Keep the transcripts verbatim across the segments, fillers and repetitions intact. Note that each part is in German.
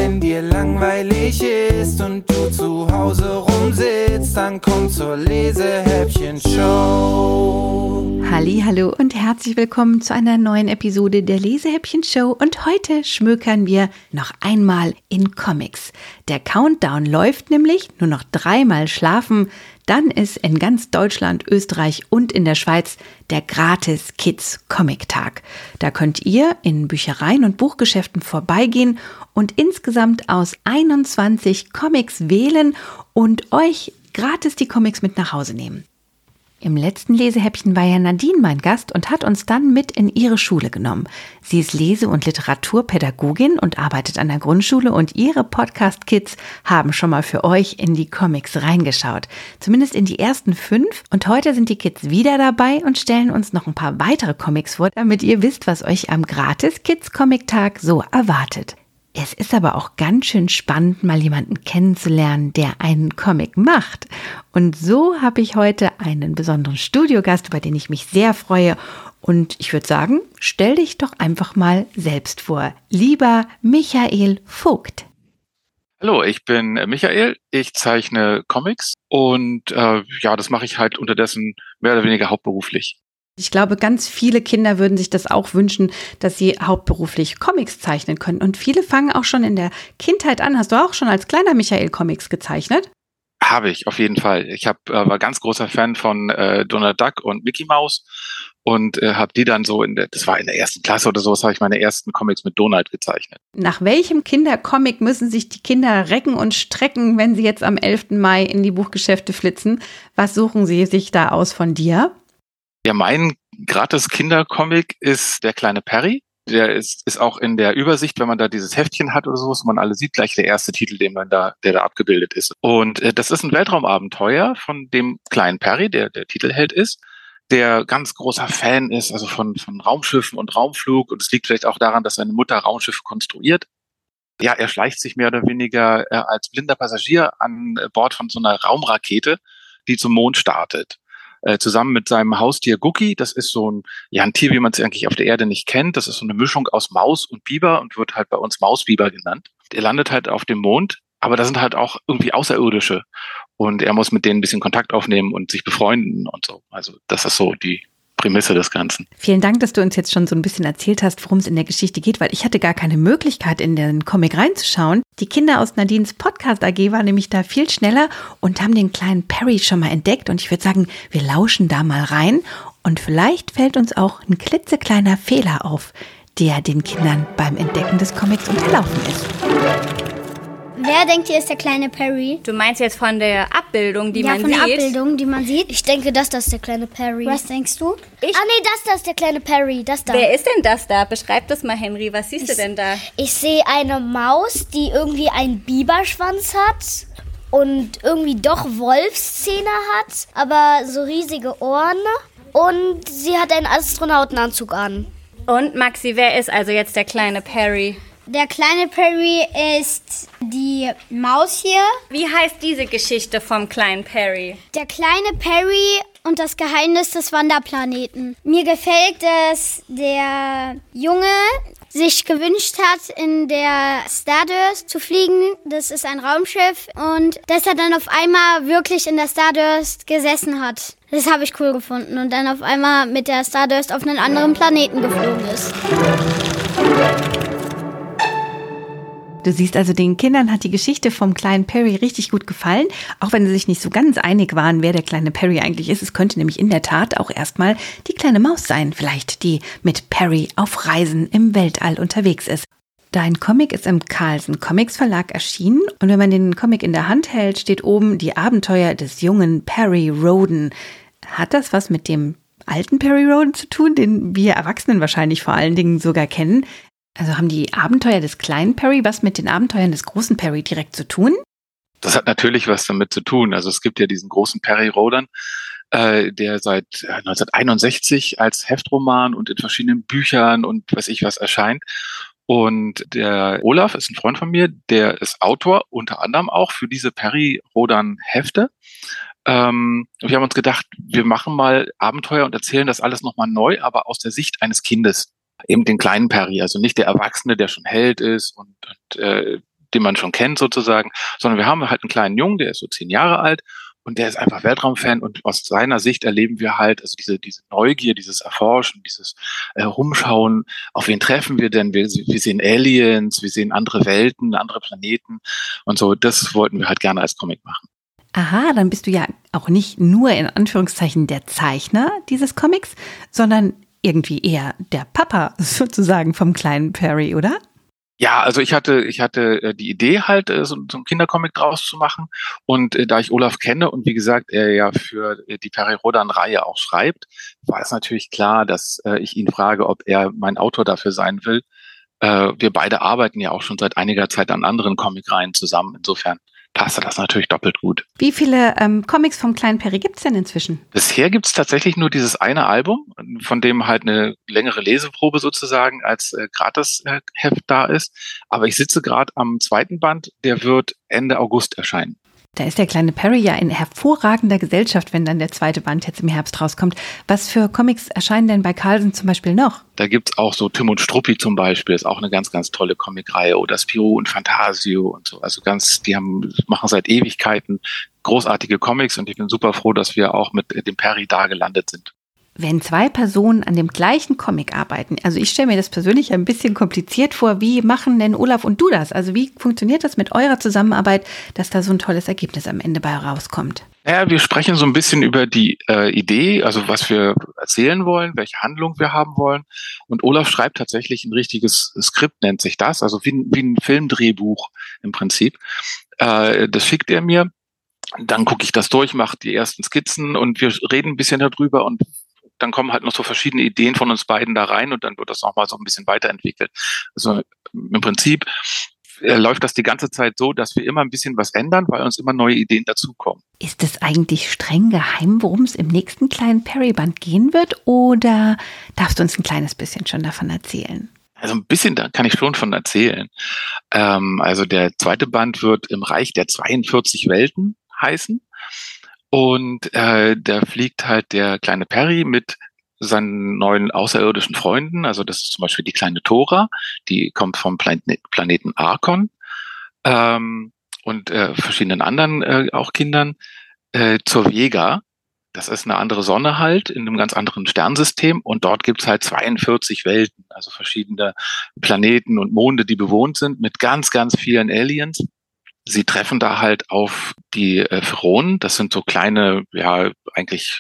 wenn dir langweilig ist und du zu Hause rumsitzt, dann komm zur Lesehäppchen-Show. Hallihallo und herzlich willkommen zu einer neuen Episode der Lesehäppchen-Show. Und heute schmökern wir noch einmal in Comics. Der Countdown läuft nämlich, nur noch dreimal schlafen. Dann ist in ganz Deutschland, Österreich und in der Schweiz der Gratis-Kids-Comic-Tag. Da könnt ihr in Büchereien und Buchgeschäften vorbeigehen und insgesamt aus einundzwanzig Comics wählen und euch gratis die Comics mit nach Hause nehmen. Im letzten Lesehäppchen war ja Nadine mein Gast und hat uns dann mit in ihre Schule genommen. Sie ist Lese- und Literaturpädagogin und arbeitet an der Grundschule und ihre Podcast-Kids haben schon mal für euch in die Comics reingeschaut. Zumindest in die ersten fünf. Und heute sind die Kids wieder dabei und stellen uns noch ein paar weitere Comics vor, damit ihr wisst, was euch am Gratis-Kids-Comic-Tag so erwartet. Es ist aber auch ganz schön spannend, mal jemanden kennenzulernen, der einen Comic macht. Und so habe ich heute einen besonderen Studiogast, über den ich mich sehr freue. Und ich würde sagen, stell dich doch einfach mal selbst vor. Lieber Michael Vogt. Hallo, ich bin Michael. Ich zeichne Comics und äh, ja, das mache ich halt unterdessen mehr oder weniger hauptberuflich. Ich glaube, ganz viele Kinder würden sich das auch wünschen, dass sie hauptberuflich Comics zeichnen können. Und viele fangen auch schon in der Kindheit an. Hast du auch schon als kleiner Michael Comics gezeichnet? Habe ich, auf jeden Fall. Ich hab, äh, war ganz großer Fan von äh, Donald Duck und Mickey Mouse und äh, habe die dann so, in der, das war in der ersten Klasse oder so, habe ich meine ersten Comics mit Donald gezeichnet. Nach welchem Kindercomic müssen sich die Kinder recken und strecken, wenn sie jetzt am elften Mai in die Buchgeschäfte flitzen? Was suchen sie sich da aus von dir? Ja, mein gratis Kindercomic ist der kleine Perry. Der ist, ist auch in der Übersicht, wenn man da dieses Heftchen hat oder so, was man alle sieht, gleich der erste Titel, den man da, der da abgebildet ist. Und äh, das ist ein Weltraumabenteuer von dem kleinen Perry, der der Titelheld ist, der ganz großer Fan ist, also von, von Raumschiffen und Raumflug. Und es liegt vielleicht auch daran, dass seine Mutter Raumschiffe konstruiert. Ja, er schleicht sich mehr oder weniger äh, als blinder Passagier an Bord von so einer Raumrakete, die zum Mond startet. Äh, zusammen mit seinem Haustier Gucki. Das ist so ein, ja, ein Tier, wie man es eigentlich auf der Erde nicht kennt. Das ist so eine Mischung aus Maus und Biber und wird halt bei uns Mausbiber genannt. Er landet halt auf dem Mond, aber da sind halt auch irgendwie Außerirdische. Und er muss mit denen ein bisschen Kontakt aufnehmen und sich befreunden und so. Also das ist so die Prämisse des Ganzen. Vielen Dank, dass du uns jetzt schon so ein bisschen erzählt hast, worum es in der Geschichte geht, weil ich hatte gar keine Möglichkeit, in den Comic reinzuschauen. Die Kinder aus Nadines Podcast A G waren nämlich da viel schneller und haben den kleinen Perry schon mal entdeckt. Und ich würde sagen, wir lauschen da mal rein. Und vielleicht fällt uns auch ein klitzekleiner Fehler auf, der den Kindern beim Entdecken des Comics unterlaufen ist. Wer denkt ihr ist der kleine Perry? Du meinst jetzt von der Abbildung, die ja, man von sieht? Ja, von der Abbildung, die man sieht. Ich denke, dass das der kleine Perry. Was denkst du? Ich? Ah nee, das da ist der kleine Perry, das da. Wer ist denn das da? Beschreib das mal, Henry. Was siehst ich, du denn da? Ich sehe eine Maus, die irgendwie einen Biberschwanz hat und irgendwie doch Wolfszähne hat, aber so riesige Ohren. Und sie hat einen Astronautenanzug an. Und Maxi, wer ist also jetzt der kleine Perry? Der kleine Perry ist die Maus hier. Wie heißt diese Geschichte vom kleinen Perry? Der kleine Perry und das Geheimnis des Wanderplaneten. Mir gefällt, dass der Junge sich gewünscht hat, in der Stardust zu fliegen. Das ist ein Raumschiff. Und dass er dann auf einmal wirklich in der Stardust gesessen hat. Das habe ich cool gefunden. Und dann auf einmal mit der Stardust auf einen anderen Planeten geflogen ist. Du siehst also, den Kindern hat die Geschichte vom kleinen Perry richtig gut gefallen, auch wenn sie sich nicht so ganz einig waren, wer der kleine Perry eigentlich ist. Es könnte nämlich in der Tat auch erstmal die kleine Maus sein, vielleicht, die mit Perry auf Reisen im Weltall unterwegs ist. Dein Comic ist im Carlsen Comics Verlag erschienen und wenn man den Comic in der Hand hält, steht oben die Abenteuer des jungen Perry Rhodan. Hat das was mit dem alten Perry Rhodan zu tun, den wir Erwachsenen wahrscheinlich vor allen Dingen sogar kennen? Also haben die Abenteuer des kleinen Perry was mit den Abenteuern des großen Perry direkt zu tun? Das hat natürlich was damit zu tun. Also es gibt ja diesen großen Perry Rhodan, äh, der seit neunzehnhunderteinundsechzig als Heftroman und in verschiedenen Büchern und weiß ich was erscheint. Und der Olaf ist ein Freund von mir, der ist Autor, unter anderem auch für diese Perry Rhodan Hefte. Ähm, wir haben uns gedacht, wir machen mal Abenteuer und erzählen das alles nochmal neu, aber aus der Sicht eines Kindes. Eben den kleinen Perry, also nicht der Erwachsene, der schon Held ist und, und äh, den man schon kennt sozusagen, sondern wir haben halt einen kleinen Jungen, der ist so zehn Jahre alt und der ist einfach Weltraumfan und aus seiner Sicht erleben wir halt, also diese diese Neugier, dieses Erforschen, dieses äh, Rumschauen, auf wen treffen wir denn? Wir, wir sehen Aliens, wir sehen andere Welten, andere Planeten und so, das wollten wir halt gerne als Comic machen. Aha, dann bist du ja auch nicht nur in Anführungszeichen der Zeichner dieses Comics, sondern irgendwie eher der Papa sozusagen vom kleinen Perry, oder? Ja, also ich hatte ich hatte äh, die Idee halt, äh, so, so einen Kindercomic draus zu machen und äh, da ich Olaf kenne und wie gesagt, er ja für äh, die Perry Rhodan-Reihe auch schreibt, war es natürlich klar, dass äh, ich ihn frage, ob er mein Autor dafür sein will. Äh, wir beide arbeiten ja auch schon seit einiger Zeit an anderen Comicreihen zusammen, insofern passte das natürlich doppelt gut. Wie viele ähm, Comics vom kleinen Perry gibt's denn inzwischen? Bisher gibt's tatsächlich nur dieses eine Album, von dem halt eine längere Leseprobe sozusagen als äh, Gratis-Heft da ist. Aber ich sitze gerade am zweiten Band, der wird Ende August erscheinen. Da ist der kleine Perry ja in hervorragender Gesellschaft, wenn dann der zweite Band jetzt im Herbst rauskommt. Was für Comics erscheinen denn bei Carlsen zum Beispiel noch? Da gibt's auch so Tim und Struppi zum Beispiel, ist auch eine ganz, ganz tolle Comicreihe. Oder Spirou und Fantasio und so. Also ganz, die haben, machen seit Ewigkeiten großartige Comics und ich bin super froh, dass wir auch mit dem Perry da gelandet sind. Wenn zwei Personen an dem gleichen Comic arbeiten, also ich stelle mir das persönlich ein bisschen kompliziert vor, wie machen denn Olaf und du das? Also wie funktioniert das mit eurer Zusammenarbeit, dass da so ein tolles Ergebnis am Ende bei rauskommt? Ja, wir sprechen so ein bisschen über die äh, Idee, also was wir erzählen wollen, welche Handlung wir haben wollen. Und Olaf schreibt tatsächlich ein richtiges Skript, nennt sich das, also wie ein, wie ein Filmdrehbuch im Prinzip. Äh, das schickt er mir. Dann gucke ich das durch, mache die ersten Skizzen und wir reden ein bisschen darüber und dann kommen halt noch so verschiedene Ideen von uns beiden da rein und dann wird das nochmal so ein bisschen weiterentwickelt. Also im Prinzip äh, läuft das die ganze Zeit so, dass wir immer ein bisschen was ändern, weil uns immer neue Ideen dazukommen. Ist es eigentlich streng geheim, worum es im nächsten kleinen Perry-Band gehen wird, oder darfst du uns ein kleines bisschen schon davon erzählen? Also ein bisschen, da kann ich schon von erzählen. Ähm, also der zweite Band wird im Reich der zweiundvierzig Welten heißen. Und äh, da fliegt halt der kleine Perry mit seinen neuen außerirdischen Freunden. Also das ist zum Beispiel die kleine Thora, die kommt vom Plan- Planeten Arkon ähm, und äh, verschiedenen anderen äh, auch Kindern äh, zur Vega. Das ist eine andere Sonne halt in einem ganz anderen Sternsystem und dort gibt's halt zweiundvierzig Welten, also verschiedene Planeten und Monde, die bewohnt sind mit ganz, ganz vielen Aliens. Sie treffen da halt auf die äh, Pharaonen. Das sind so kleine, ja, eigentlich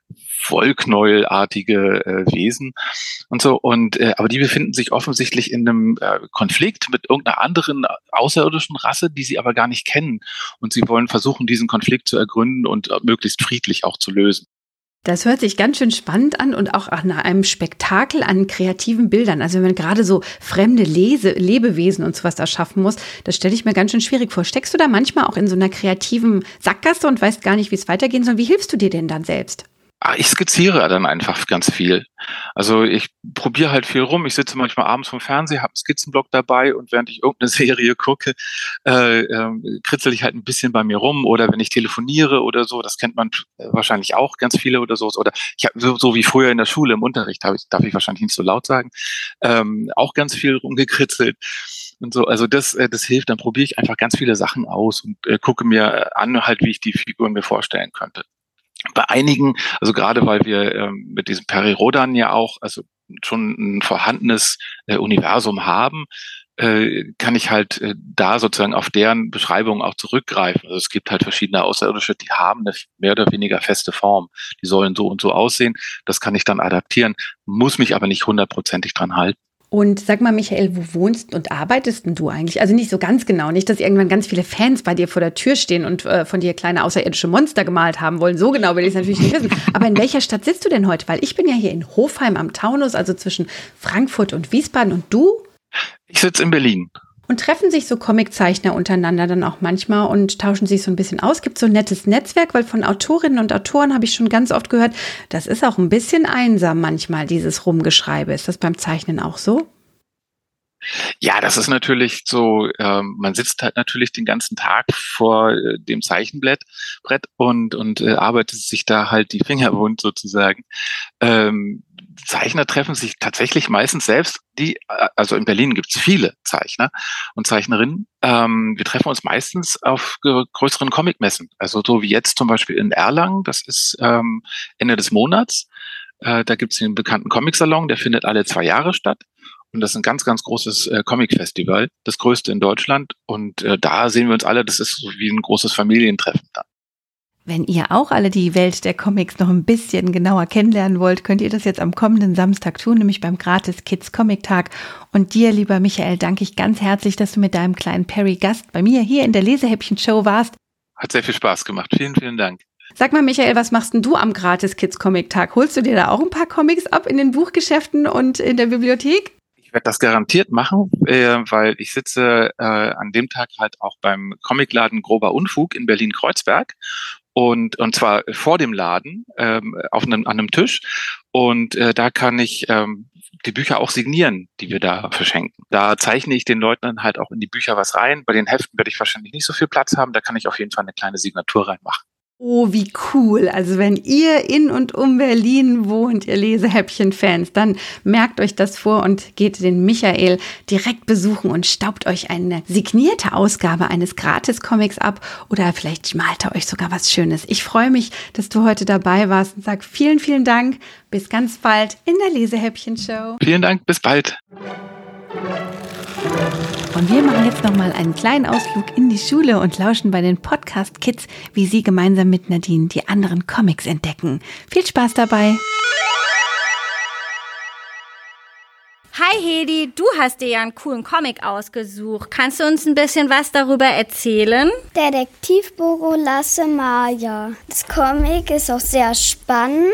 Wollknäuelartige äh, Wesen und so. Und äh, aber die befinden sich offensichtlich in einem äh, Konflikt mit irgendeiner anderen außerirdischen Rasse, die sie aber gar nicht kennen. Und sie wollen versuchen, diesen Konflikt zu ergründen und äh, möglichst friedlich auch zu lösen. Das hört sich ganz schön spannend an und auch nach einem Spektakel an kreativen Bildern. Also wenn man gerade so fremde Lese, Lebewesen und sowas erschaffen muss, das stelle ich mir ganz schön schwierig vor. Steckst du da manchmal auch in so einer kreativen Sackgasse und weißt gar nicht, wie es weitergehen soll? Wie hilfst du dir denn dann selbst? Ah, ich skizziere dann einfach ganz viel. Also ich probiere halt viel rum. Ich sitze manchmal abends vom Fernseher, habe einen Skizzenblock dabei und während ich irgendeine Serie gucke, äh, äh, kritzel ich halt ein bisschen bei mir rum. Oder wenn ich telefoniere oder so, das kennt man wahrscheinlich auch ganz viele oder so. Oder ich habe so, so wie früher in der Schule im Unterricht, habe ich, darf ich wahrscheinlich nicht so laut sagen, ähm, auch ganz viel rumgekritzelt. Und so, also das, äh, das hilft. Dann probiere ich einfach ganz viele Sachen aus und äh, gucke mir an, halt, wie ich die Figuren mir vorstellen könnte. Bei einigen, also gerade weil wir ähm, mit diesem Perry Rhodan ja auch also schon ein vorhandenes äh, Universum haben, äh, kann ich halt äh, da sozusagen auf deren Beschreibung auch zurückgreifen. Also es gibt halt verschiedene Außerirdische, die haben eine mehr oder weniger feste Form. Die sollen so und so aussehen. Das kann ich dann adaptieren, muss mich aber nicht hundertprozentig dran halten. Und sag mal, Michael, wo wohnst und arbeitest denn du eigentlich? Also nicht so ganz genau, nicht, dass irgendwann ganz viele Fans bei dir vor der Tür stehen und äh, von dir kleine außerirdische Monster gemalt haben wollen. So genau will ich es natürlich nicht wissen. Aber in welcher Stadt sitzt du denn heute? Weil ich bin ja hier in Hofheim am Taunus, also zwischen Frankfurt und Wiesbaden. Und du? Ich sitze in Berlin. Und treffen sich so Comiczeichner untereinander dann auch manchmal und tauschen sich so ein bisschen aus? Gibt es so ein nettes Netzwerk? Weil von Autorinnen und Autoren habe ich schon ganz oft gehört, das ist auch ein bisschen einsam manchmal, dieses Rumgeschreibe. Ist das beim Zeichnen auch so? Ja, das ist natürlich so, ähm, man sitzt halt natürlich den ganzen Tag vor äh, dem Zeichenbrett Brett und und äh, arbeitet sich da halt die Finger wund sozusagen. Ähm, Zeichner treffen sich tatsächlich meistens selbst, die, also in Berlin gibt's viele Zeichner und Zeichnerinnen. Ähm, wir treffen uns meistens auf größeren Comicmessen. Also so wie jetzt zum Beispiel in Erlangen, das ist ähm, Ende des Monats. Äh, da gibt's den bekannten Comic-Salon, der findet alle zwei Jahre statt. Und das ist ein ganz, ganz großes äh, Comic-Festival, das größte in Deutschland. Und äh, da sehen wir uns alle, das ist so wie ein großes Familientreffen da. Wenn ihr auch alle die Welt der Comics noch ein bisschen genauer kennenlernen wollt, könnt ihr das jetzt am kommenden Samstag tun, nämlich beim Gratis Kids Comic Tag. Und dir, lieber Michael, danke ich ganz herzlich, dass du mit deinem kleinen Perry Gast bei mir hier in der Lesehäppchen Show warst. Hat sehr viel Spaß gemacht. Vielen, vielen Dank. Sag mal, Michael, was machst denn du am Gratis Kids Comic Tag? Holst du dir da auch ein paar Comics ab in den Buchgeschäften und in der Bibliothek? Ich werde das garantiert machen, äh, weil ich sitze äh, an dem Tag halt auch beim Comicladen Grober Unfug in Berlin-Kreuzberg. Und, und zwar vor dem Laden, ähm, auf einem, an einem Tisch. Und äh, da kann ich ähm, die Bücher auch signieren, die wir da verschenken. Da zeichne ich den Leuten dann halt auch in die Bücher was rein. Bei den Heften werde ich wahrscheinlich nicht so viel Platz haben. Da kann ich auf jeden Fall eine kleine Signatur reinmachen. Oh, wie cool. Also wenn ihr in und um Berlin wohnt, ihr Lesehäppchen-Fans, dann merkt euch das vor und geht den Michael direkt besuchen und staubt euch eine signierte Ausgabe eines Gratis-Comics ab oder vielleicht malt er euch sogar was Schönes. Ich freue mich, dass du heute dabei warst und sag vielen, vielen Dank. Bis ganz bald in der Lesehäppchen-Show. Vielen Dank, bis bald. Und wir machen jetzt nochmal einen kleinen Ausflug in die Schule und lauschen bei den Podcast-Kids, wie sie gemeinsam mit Nadine die anderen Comics entdecken. Viel Spaß dabei! Hi Hedi, du hast dir ja einen coolen Comic ausgesucht. Kannst du uns ein bisschen was darüber erzählen? Detektivbüro Lasse Maya. Das Comic ist auch sehr spannend,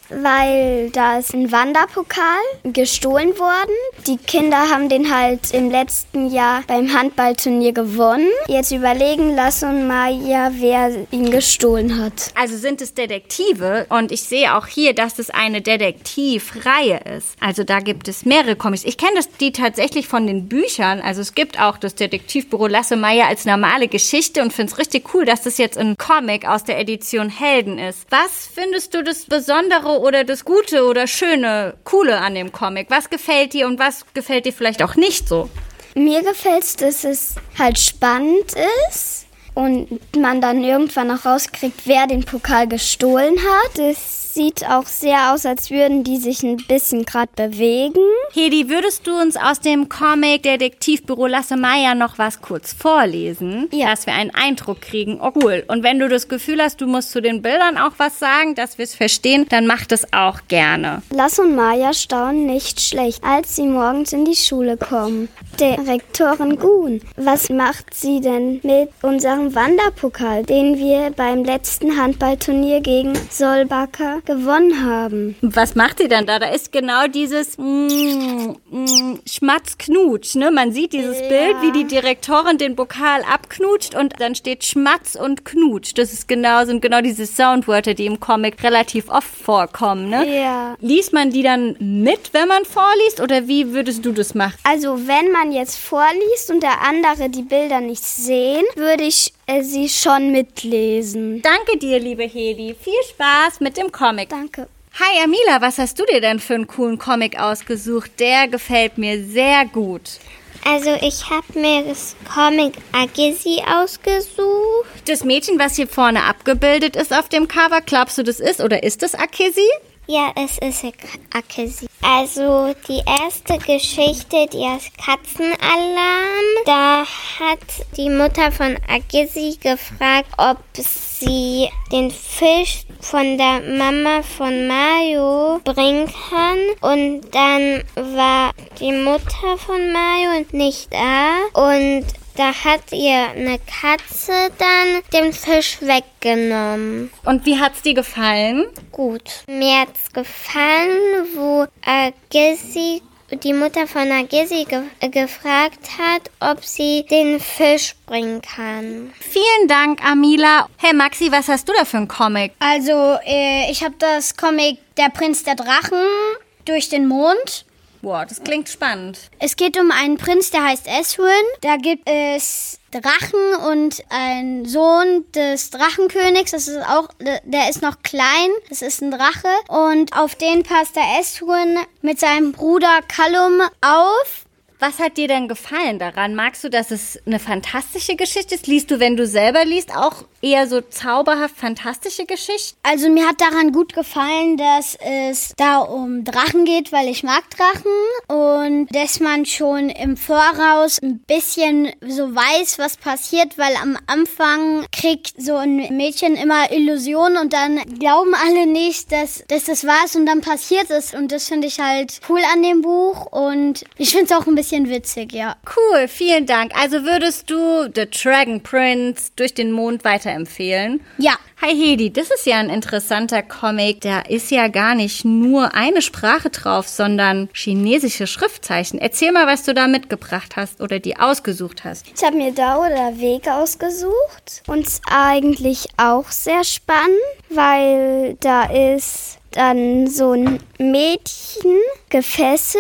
weil da ist ein Wanderpokal gestohlen worden. Die Kinder haben den halt im letzten Jahr beim Handballturnier gewonnen. Jetzt überlegen Lasse und Maya, wer ihn gestohlen hat. Also sind es Detektive und ich sehe auch hier, dass es eine Detektivreihe ist. Also da gibt es mehrere Comics. Ich kenne das die tatsächlich von den Büchern. Also es gibt auch das Detektivbüro Lasse Maya als normale Geschichte und finde es richtig cool, dass das jetzt ein Comic aus der Edition Helden ist. Was findest du das Besondere oder das Gute oder Schöne, Coole an dem Comic? Was gefällt dir und was gefällt dir vielleicht auch nicht so? Mir gefällt es, dass es halt spannend ist und man dann irgendwann auch rauskriegt, wer den Pokal gestohlen hat. Das sieht auch sehr aus, als würden die sich ein bisschen gerade bewegen. Hedi, würdest du uns aus dem Comic Detektivbüro Lasse Maya noch was kurz vorlesen? Ja. Dass wir einen Eindruck kriegen. Oh, cool. Und wenn du das Gefühl hast, du musst zu den Bildern auch was sagen, dass wir es verstehen, dann mach das auch gerne. Lasse und Maya staunen nicht schlecht, als sie morgens in die Schule kommen. Direktorin Gun, was macht sie denn mit unserem Wanderpokal, den wir beim letzten Handballturnier gegen Solbacher gewonnen haben? Was macht sie dann da? Da ist genau dieses mm, mm, Schmatz-Knutsch, ne? Man sieht dieses ja. Bild, wie die Direktorin den Pokal abknutscht und dann steht Schmatz und Knutsch. Das ist genau, sind genau diese Soundwörter, die im Comic relativ oft vorkommen, ne? Ja. Liest man die dann mit, wenn man vorliest, oder wie würdest du das machen? Also wenn man jetzt vorliest und der andere die Bilder nicht sehen, würde ich äh, sie schon mitlesen. Danke dir, liebe Hedi. Viel Spaß mit dem Comic. Danke. Hi Amila, was hast du dir denn für einen coolen Comic ausgesucht? Der gefällt mir sehr gut. Also ich habe mir das Comic Agisi ausgesucht. Das Mädchen, was hier vorne abgebildet ist auf dem Cover, glaubst du, das ist oder ist das Akesi? Ja, es ist Akesi. Also die erste Geschichte, die heißt Katzenalarm. Da hat die Mutter von Agisi gefragt, ob sie den Fisch von der Mama von Mario bringen kann. Und dann war die Mutter von Mario nicht da. Und da hat ihr eine Katze dann den Fisch weggenommen. Und wie hat's dir gefallen? Gut. Mir hat's gefallen, wo Agisi, die Mutter von Agisi ge- gefragt hat, ob sie den Fisch bringen kann. Vielen Dank, Amila. Hey Maxi, was hast du da für einen Comic? Also äh, ich habe das Comic Der Prinz der Drachen durch den Mond. Boah, das klingt spannend. Es geht um einen Prinz, der heißt Eswin. Da gibt es Drachen und einen Sohn des Drachenkönigs. Das ist auch, der ist noch klein. Das ist ein Drache. Und auf den passt der Eswin mit seinem Bruder Callum auf. Was hat dir denn gefallen daran? Magst du, dass es eine fantastische Geschichte ist? Liest du, wenn du selber liest, auch eher so zauberhaft fantastische Geschichten? Also mir hat daran gut gefallen, dass es da um Drachen geht, weil ich mag Drachen. Und dass man schon im Voraus ein bisschen so weiß, was passiert, weil am Anfang kriegt so ein Mädchen immer Illusionen und dann glauben alle nicht, dass, dass das war und dann passiert es. Und das finde ich halt cool an dem Buch und ich finde es auch ein bisschen witzig, ja. Cool, vielen Dank. Also würdest du The Dragon Prince durch den Mond weiterempfehlen? Ja. Hi Hedi, das ist ja ein interessanter Comic. Da ist ja gar nicht nur eine Sprache drauf, sondern chinesische Schriftzeichen. Erzähl mal, was du da mitgebracht hast oder die ausgesucht hast. Ich habe mir Dao oder Weg ausgesucht und es eigentlich auch sehr spannend, weil da ist dann so ein Mädchen gefesselt.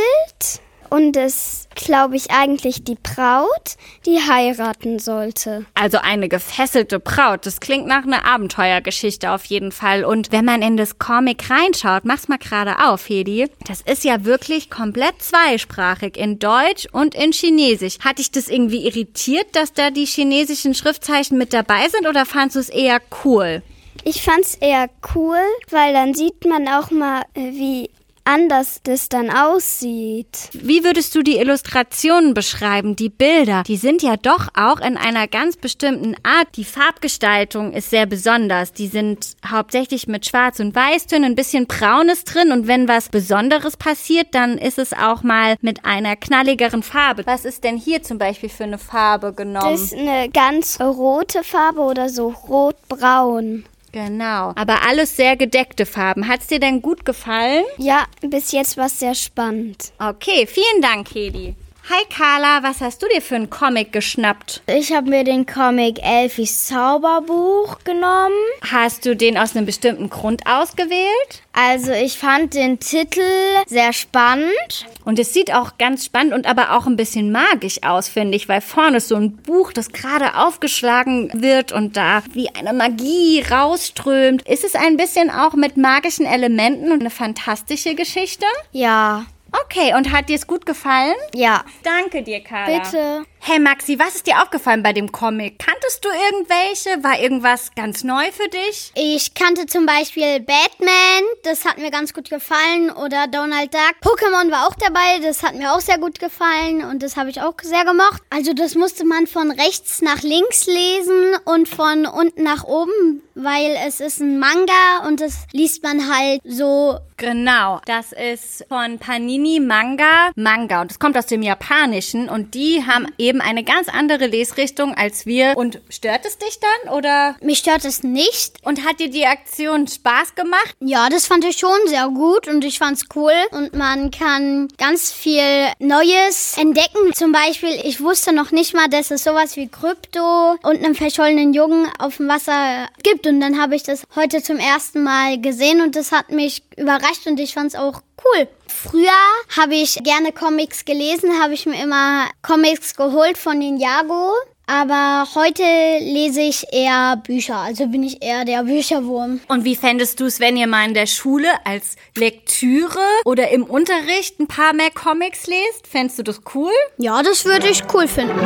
Und es, glaube ich, eigentlich die Braut, die heiraten sollte. Also eine gefesselte Braut. Das klingt nach einer Abenteuergeschichte auf jeden Fall. Und wenn man in das Comic reinschaut, mach's mal gerade auf, Hedi. Das ist ja wirklich komplett zweisprachig, in Deutsch und in Chinesisch. Hat dich das irgendwie irritiert, dass da die chinesischen Schriftzeichen mit dabei sind oder fandst du es eher cool? Ich fand's eher cool, weil dann sieht man auch mal, wie anders das dann aussieht. Wie würdest du die Illustrationen beschreiben, die Bilder? Die sind ja doch auch in einer ganz bestimmten Art. Die Farbgestaltung ist sehr besonders. Die sind hauptsächlich mit Schwarz- und Weißtönen, ein bisschen Braunes drin. Und wenn was Besonderes passiert, dann ist es auch mal mit einer knalligeren Farbe. Was ist denn hier zum Beispiel für eine Farbe genommen? Das ist eine ganz rote Farbe oder so rot-braun. Genau, aber alles sehr gedeckte Farben. Hat's dir denn gut gefallen? Ja, bis jetzt war es sehr spannend. Okay, vielen Dank, Hedi. Hi Carla, was hast du dir für einen Comic geschnappt? Ich habe mir den Comic Elfis Zauberbuch genommen. Hast du den aus einem bestimmten Grund ausgewählt? Also ich fand den Titel sehr spannend. Und es sieht auch ganz spannend und aber auch ein bisschen magisch aus, finde ich, weil vorne ist so ein Buch, das gerade aufgeschlagen wird und da wie eine Magie rausströmt. Ist es ein bisschen auch mit magischen Elementen und eine fantastische Geschichte? Ja. Okay, und hat dir es gut gefallen? Ja. Danke dir, Carla. Bitte. Hey Maxi, was ist dir aufgefallen bei dem Comic? Kanntest du irgendwelche? War irgendwas ganz neu für dich? Ich kannte zum Beispiel Batman, das hat mir ganz gut gefallen, oder Donald Duck. Pokémon war auch dabei, das hat mir auch sehr gut gefallen und das habe ich auch sehr gemocht. Also das musste man von rechts nach links lesen und von unten nach oben, weil es ist ein Manga und das liest man halt so. Genau, das ist von Panini Manga Manga und es kommt aus dem Japanischen und die haben eben eine ganz andere Lesrichtung als wir. Und stört es dich dann, oder? Mich stört es nicht. Und hat dir die Aktion Spaß gemacht? Ja, das fand ich schon sehr gut und ich fand's cool. Und man kann ganz viel Neues entdecken. Zum Beispiel, ich wusste noch nicht mal, dass es sowas wie Krypto und einen verschollenen Jungen auf dem Wasser gibt. Und dann habe ich das heute zum ersten Mal gesehen und das hat mich überrascht und ich fand's auch cool. Früher habe ich gerne Comics gelesen, habe ich mir immer Comics geholt von Ninjago. Aber heute lese ich eher Bücher, also bin ich eher der Bücherwurm. Und wie fändest du es, wenn ihr mal in der Schule als Lektüre oder im Unterricht ein paar mehr Comics lest? Fändest du das cool? Ja, das würde ich cool finden.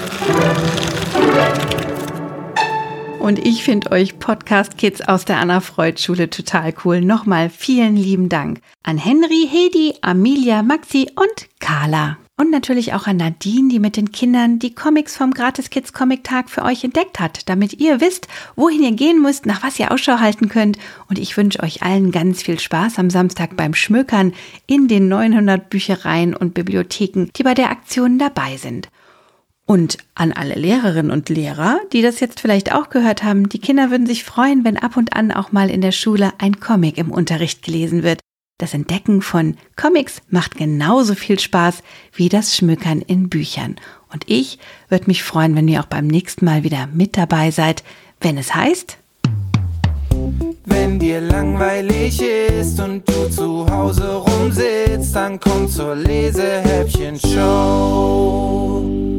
Und ich finde euch Podcast-Kids aus der Anna-Freud-Schule total cool. Nochmal vielen lieben Dank an Henry, Hedi, Amelia, Maxi und Carla. Und natürlich auch an Nadine, die mit den Kindern die Comics vom Gratis-Kids-Comic-Tag für euch entdeckt hat, damit ihr wisst, wohin ihr gehen müsst, nach was ihr Ausschau halten könnt. Und ich wünsche euch allen ganz viel Spaß am Samstag beim Schmökern in den neunhundert Büchereien und Bibliotheken, die bei der Aktion dabei sind. Und an alle Lehrerinnen und Lehrer, die das jetzt vielleicht auch gehört haben, die Kinder würden sich freuen, wenn ab und an auch mal in der Schule ein Comic im Unterricht gelesen wird. Das Entdecken von Comics macht genauso viel Spaß wie das Schmökern in Büchern. Und ich würde mich freuen, wenn ihr auch beim nächsten Mal wieder mit dabei seid, wenn es heißt... Wenn dir langweilig ist und du zu Hause rumsitzt, dann komm zur Lesehäppchen-Show.